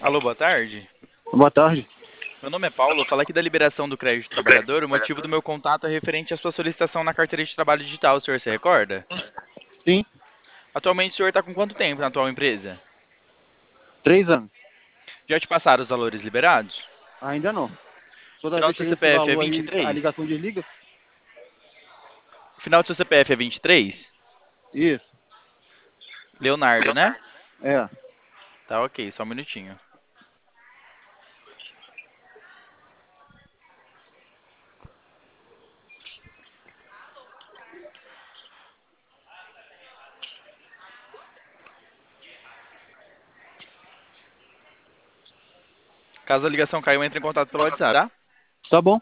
Alô, boa tarde. Boa tarde. Meu nome é Paulo, eu falo aqui da liberação do crédito do trabalhador. O motivo do meu contato é referente à sua solicitação na carteira de trabalho digital, o senhor se recorda? Sim, Atualmente o senhor está com quanto tempo na atual empresa? 3 anos. Já te passaram os valores liberados? Ainda não. O Toda final do vez seu chega esse CPF é valor aí, a 23? ligação desliga? O final do seu CPF é 23? Isso. Leonardo, né? É. Tá ok, só um minutinho. Caso a ligação caiu, entre em contato pelo WhatsApp, tá? Tá bom.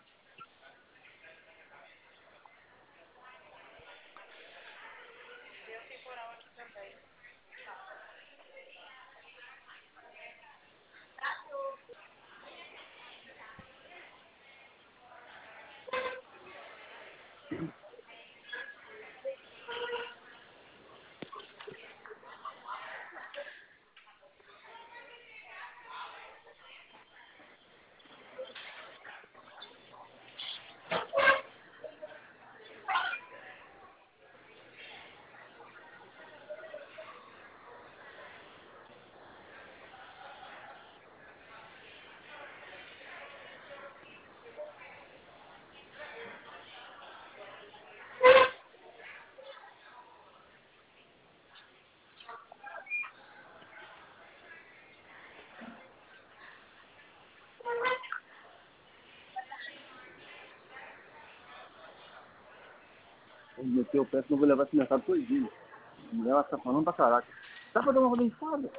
Vou meter o pé, senão eu vou levar esse mercado todinho. A mulher ela tá falando pra caraca. Dá pra dar uma rodada?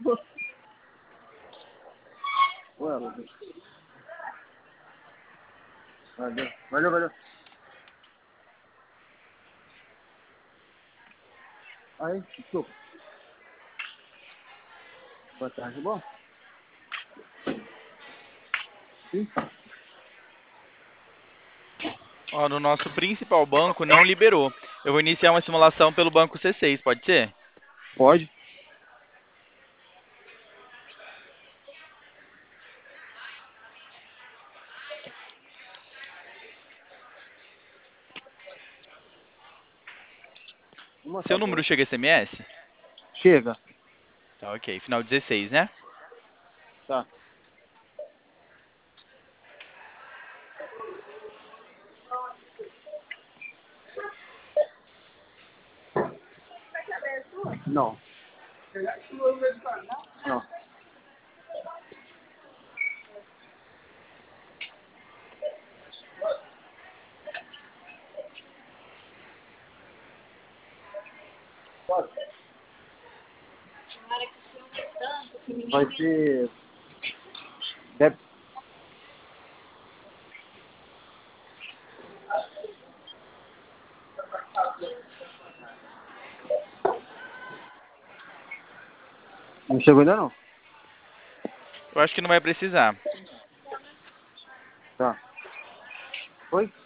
Ué, valeu. Valeu, valeu. Aí, show. Boa tarde, bom? Sim. Ó, no nosso principal banco não liberou. Eu vou iniciar uma simulação pelo banco C6, pode ser? Pode. Uma Seu só, número pô. chega SMS? Chega. Tá ok, final 16, né? Tá. Não. Não. Vai ser... Deve... Não chegou ainda não? Eu acho que não vai precisar. Tá. Oi?